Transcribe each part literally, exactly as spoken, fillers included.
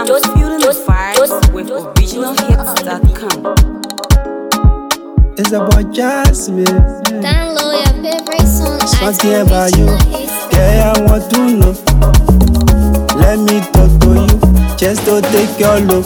fueling the fire with original hits dot com. It's about Jasmine. Download your favorite song at Something about you, original hits dot com. yeah, I want to know. Let me talk to you, just to take your love.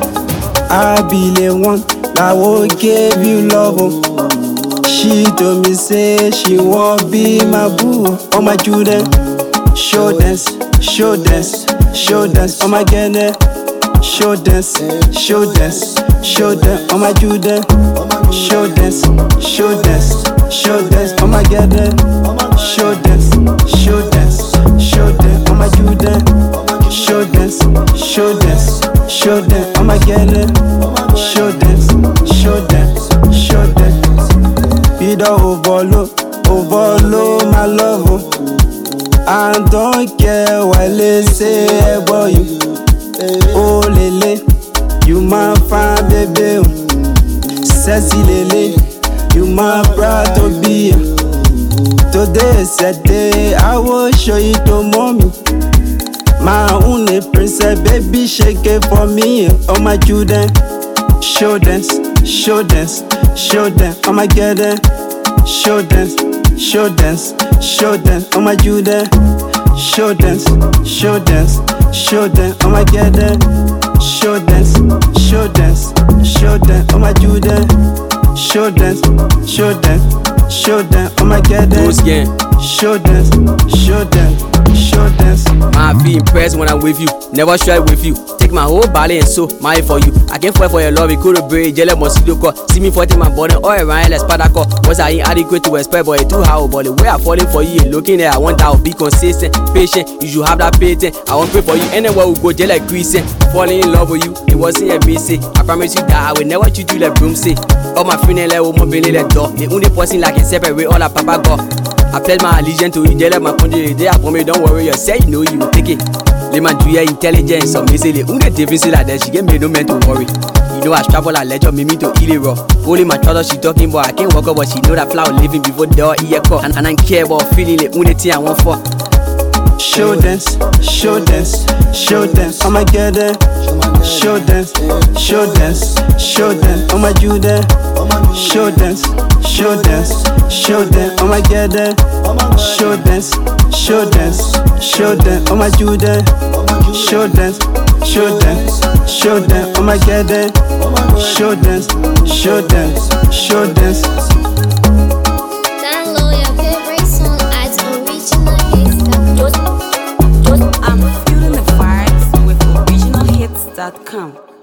I be the one that will give you love. Oh. She told me say she won't be my boo. Oh my children, show dance, show dance, show dance. Oh my girl, show dance, show dance, show dance. Oh my children, show dance, show dance, show dance. Oh my girl, show dance, show dance, show dance. Oh my children, show dance, show dance, show dance. Oh my girl, show dance, show dance, show dance. Be the overload, overload my love. Oh. I don't care what they say about you. Oh lele, you my fine baby. Sexy lele, you my proud to be. Today is a day I will show you to mommy. My only princess, baby, shake it for me. Oh my children, show dance, show dance, show dance. Oh my girl, show dance, show dance, show dance. Oh my children, show dance, show dance, show dance. Oh my girl, show dance, show dance, show dance. Oh my children, show dance, show dance, show dance. Oh my girl, show dance, show dance, show dance. I feel impressed when I'm with you, never shy with you. Take my whole body and soul, my for you. I can't fight for your love, it could have been jelly mosquito call. See me fighting my body, all around, let's part call. Was I inadequate to expect, but it too hard, but the way I'm falling for you, looking at I want that be consistent, patient. You should have that patience. I won't pray for you anywhere we go, just like Greasy. Falling in love with you, it wasn't a mistake. I promise you that I will never treat you like broom say. All my feeling like woman being like door. The only person like can separate all that papa got. I pledge my allegiance to you, just like my country. They are for me, don't worry yourself, you know you will take it. The man do your intelligence, so me say the only difference like that she get me no man to worry. You know I travel and let your mimi to eat it raw. Only my daughter she talking about I can't walk up, but she know that flower living before the door ear call. And, and I care about feeling the only thing I want for. Show dance, show dance, show dance. Oh my girl, show dance, show dance, show dance. Oh my Judah, show dance, show dance, show dance. Oh my girl, show dance, show dance, show dance. Oh my Judah, show dance, show dance, show dance. Oh my girl, show dance, show dance, show dance. Download your favorite song at original hits dot com. I'm fueling the fire with original hits dot com.